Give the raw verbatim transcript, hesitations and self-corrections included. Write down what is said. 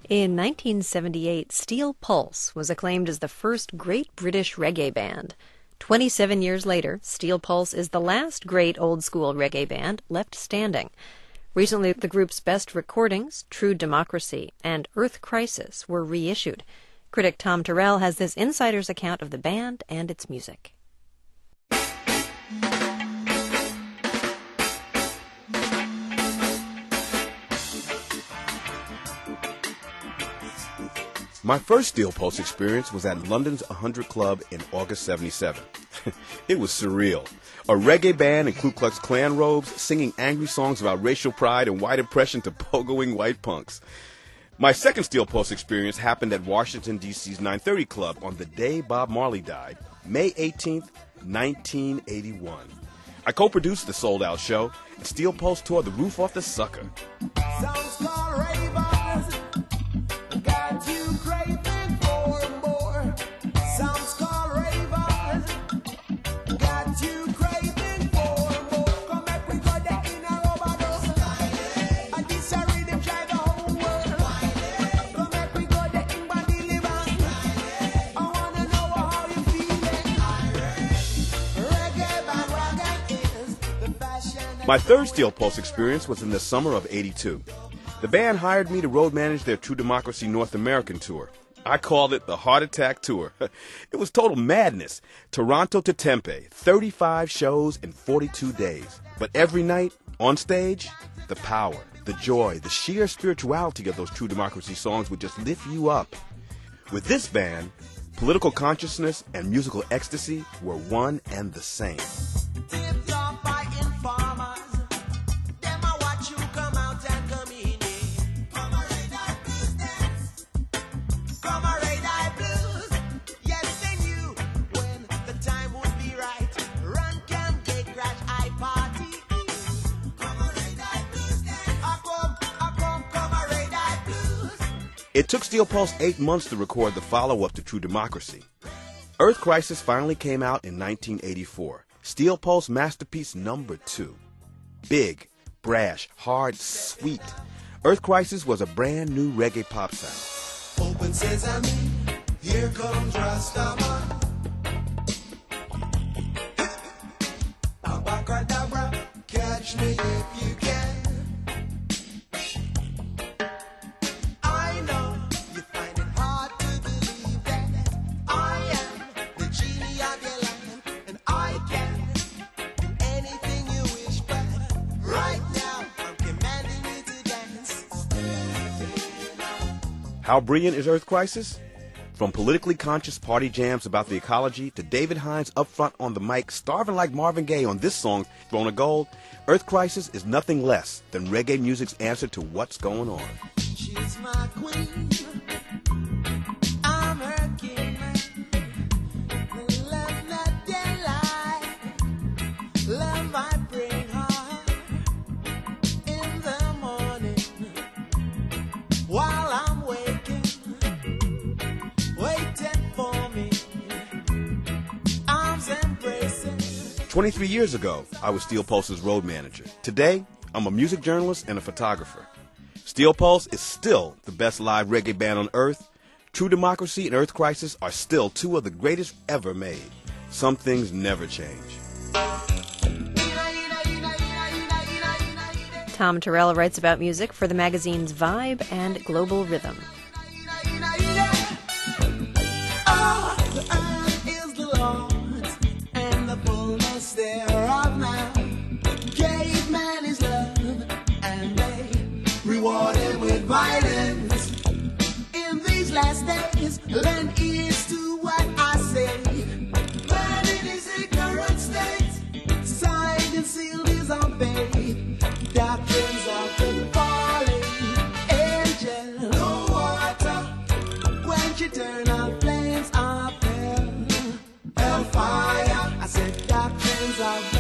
In nineteen seventy-eight, Steel Pulse was acclaimed as the first great British reggae band. Twenty-seven years later, Steel Pulse is the last great old-school reggae band left standing. Recently, the group's best recordings, True Democracy and Earth Crisis, were reissued. Critic Tom Terrell has this insider's account of the band and its music. My first Steel Pulse experience was at London's one hundred Club in August seventy-seven. It was surreal. A reggae band in Ku Klux Klan robes singing angry songs about racial pride and white oppression to pogoing white punks. My second Steel Pulse experience happened at Washington, D C's nine thirty Club on the day Bob Marley died, May eighteenth, nineteen eighty-one. I co-produced the sold-out show, and Steel Pulse tore the roof off the sucker. Sounds called ravers, got you craving for more. Sounds called ravers, got you craving for more. Come back, we got that in a overdose. And this a rhythm drive the whole world. Come back, we got that in body liver. I wanna know how you feeling. Reggae band, reggae is the fashion. My third Steel Pulse experience was in the summer of eighty-two. The band hired me to road manage their True Democracy North American tour. I called it the Heart Attack Tour. It was total madness. Toronto to Tempe, thirty-five shows in forty-two days. But every night, on stage, the power, the joy, the sheer spirituality of those True Democracy songs would just lift you up. With this band, political consciousness and musical ecstasy were one and the same. It took Steel Pulse eight months to record the follow-up to True Democracy. Earth Crisis finally came out in nineteen eighty-four. Steel Pulse masterpiece number two. Big, brash, hard, sweet. Earth Crisis was a brand new reggae pop sound. Open sesame, here comes Rastaman. Abacadabra, catch me if you can. How brilliant is Earth Crisis? From politically conscious party jams about the ecology to David Hines up front on the mic starving like Marvin Gaye on this song, Throne of Gold, Earth Crisis is nothing less than reggae music's answer to what's going on. She's my queen. I'm her king. Love not daylight. Love I bring her in the morning while I'm waking, waiting for me. Arms embracing. twenty-three years ago, I was Steel Pulse's road manager. Today, I'm a music journalist and a photographer. Steel Pulse is still the best live reggae band on earth. True Democracy and Earth Crisis are still two of the greatest ever made. Some things never change. Tom Terrell writes about music for the magazines Vibe and Global Rhythm. Oh, the earth is the Lord's, and the fullness thereof now. Gave man his love, and they rewarded with violence. In these last days, lend ears to what I say. Man in his ignorant state, signed and sealed his own fate. Doctrines of the falling angel. No water, quench eternal flames of hell. Hellfire, I said doctrines of